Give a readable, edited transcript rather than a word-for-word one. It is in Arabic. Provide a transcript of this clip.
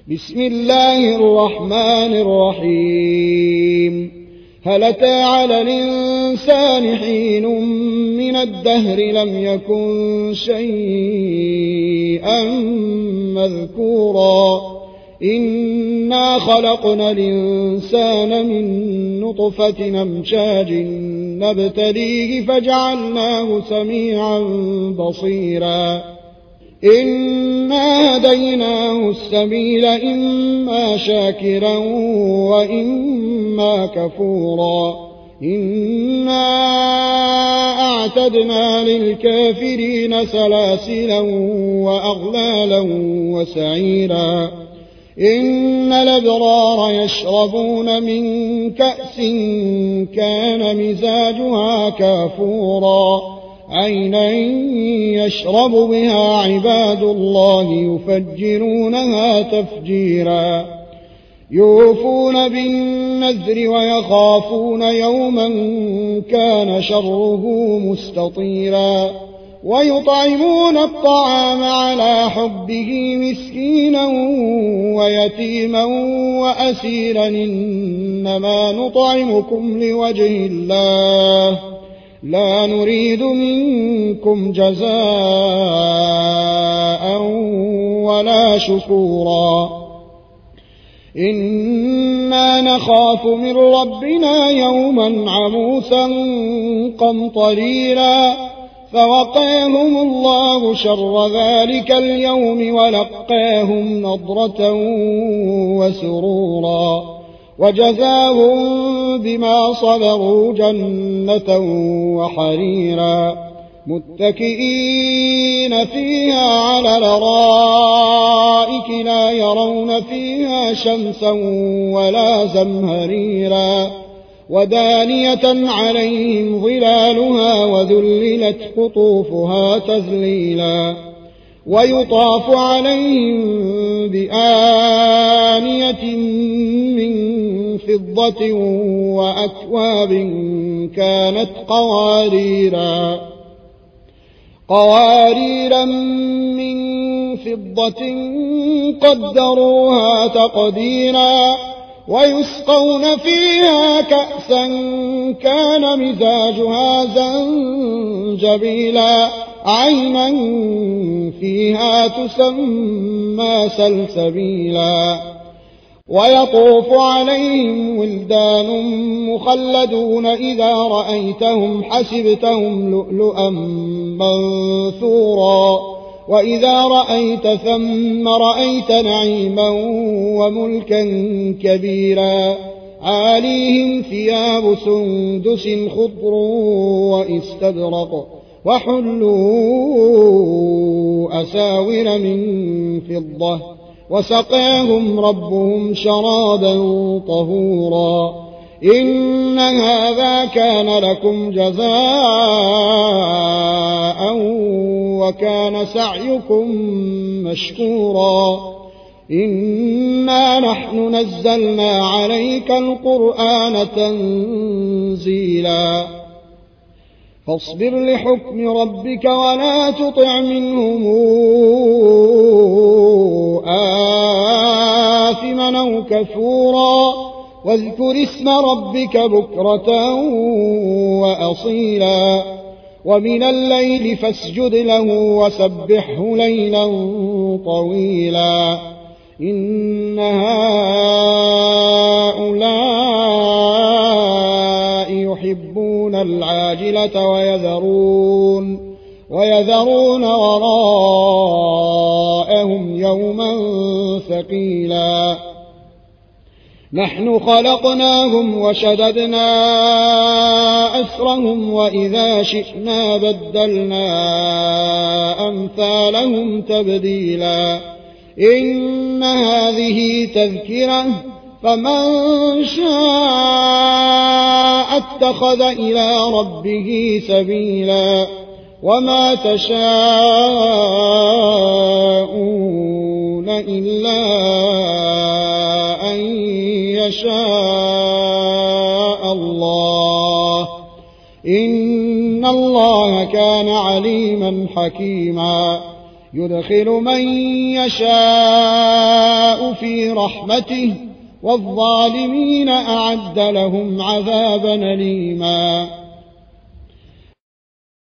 بسم الله الرحمن الرحيم. هل أتى على الإنسان حين من الدهر لم يكن شيئا مذكورا إنا خلقنا الإنسان من نطفة أمشاج نبتليه فجعلناه سميعا بصيرا إنا هديناه السبيل إما شاكرا وإما كفورا إنا أعتدنا للكافرين سلاسلا وأغلالا وسعيرا إن الأبرار يشربون من كأس كان مزاجها كافورا عينا يشرب بها عباد الله يفجرونها تفجيرا يوفون بالنذر ويخافون يوما كان شره مستطيرا ويطعمون الطعام على حبه مسكينا ويتيما وأسيرا إنما نطعمكم لوجه الله لا نريد منكم جزاء ولا شكورا إنا نخاف من ربنا يوما عبوسا قمطريرا فوقاهم الله شر ذلك اليوم ولقاهم نضرة وسرورا وجزاهم بما صبروا جنة وحريرا متكئين فيها على الأرائك لا يرون فيها شمسا ولا زمهريرا ودانية عليهم ظلالها وذللت قطوفها تذليلا ويطاف عليهم بآنية من فضة وأكواب كانت قواريرا من فضة قدروها تقديرا ويسقون فيها كأسا كان مزاجها زنجبيلا عينا فيها تسمى سلسبيلا ويطوف عليهم ولدان مخلدون إذا رأيتهم حسبتهم لؤلؤا منثورا وإذا رأيت ثم رأيت نعيما وملكا كبيرا عاليهم ثياب سندس خضر واستبرق وحلوا أساور من فضة وسقاهم ربهم شرابا طهورا إن هذا كان لكم جزاء وكان سعيكم مشكورا إنا نحن نزلنا عليك القرآن تنزيلا فاصبر لحكم ربك ولا تطع منهم آثما أو كفورا واذكر اسم ربك بكرة وأصيلا ومن الليل فاسجد له وسبحه ليلا طويلا إن هؤلاء يحبون العاجلة ويذرون وراءهم يوما ثقيلا نحن خلقناهم وشددنا أسرهم وإذا شئنا بدلنا أمثالهم تبديلا إن هذه تذكرة فمن شاء اتخذ إلى ربه سبيلا وما تشاءون إلا أن يشاء الله إن الله كان عليما حكيما يدخل من يشاء في رحمته والظالمين أعد لهم عذابا أليما